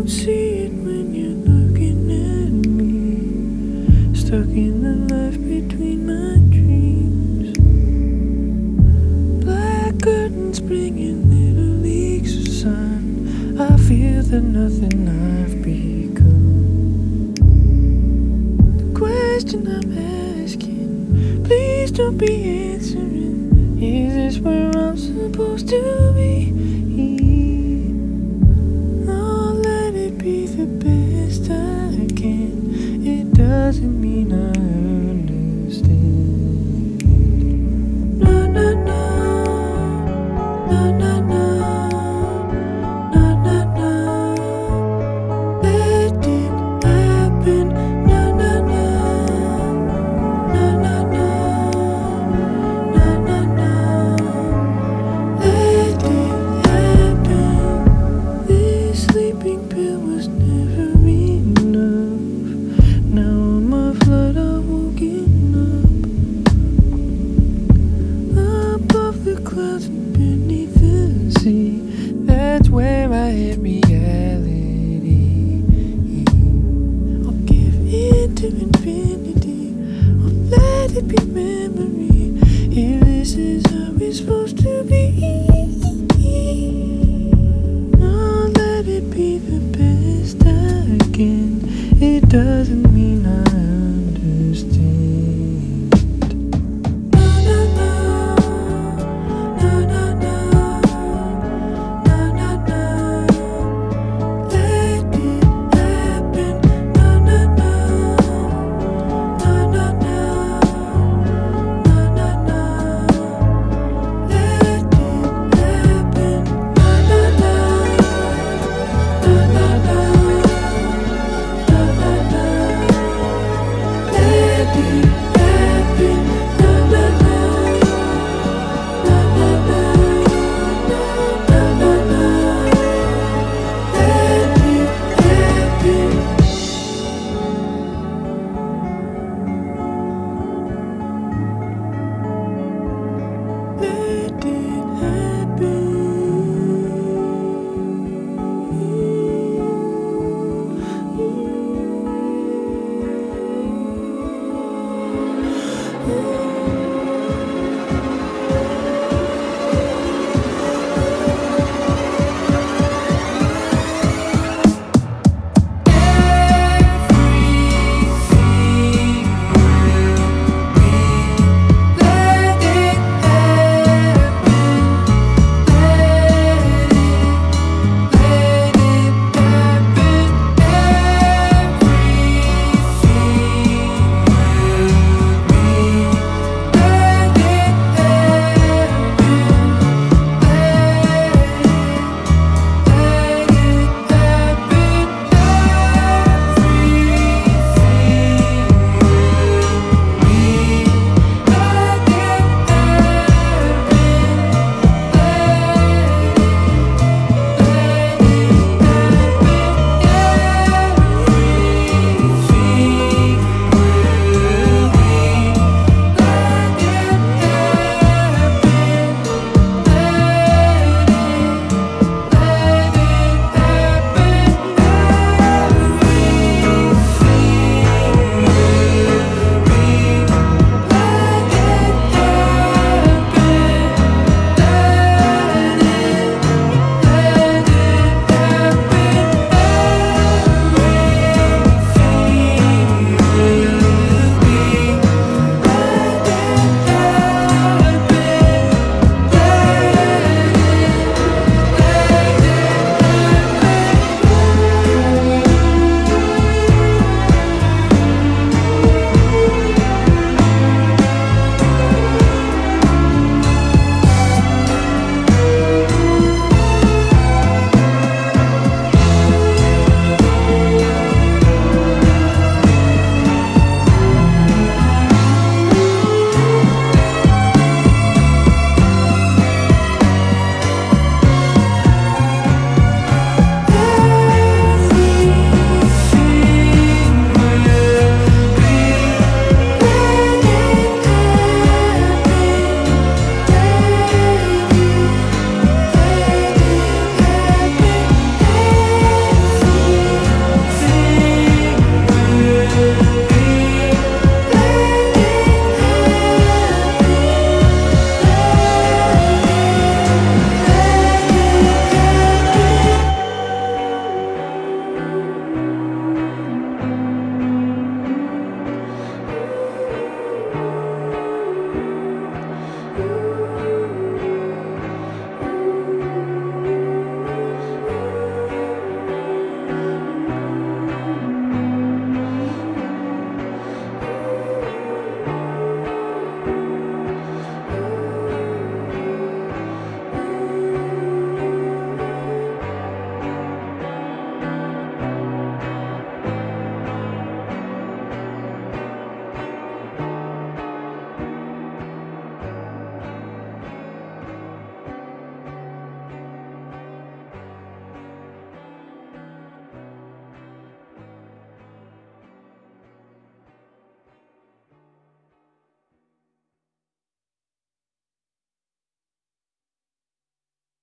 don't see it when you're looking at me, stuck in the life between my dreams. Black curtains bringing little leaks of sun. I feel that nothing I've become. The question I'm asking, please don't be answering, is this where I'm supposed to be? I'll let it be the best I can. It doesn't mean I understand. No, no, no. No, no, no. No, no, no. Let it happen. No, no, no. No, no, no. No, no, no. Let it happen. This sleeping pill was never enough. Now I'm a flood, I've woken up above the clouds and beneath the sea. That's where I had reality.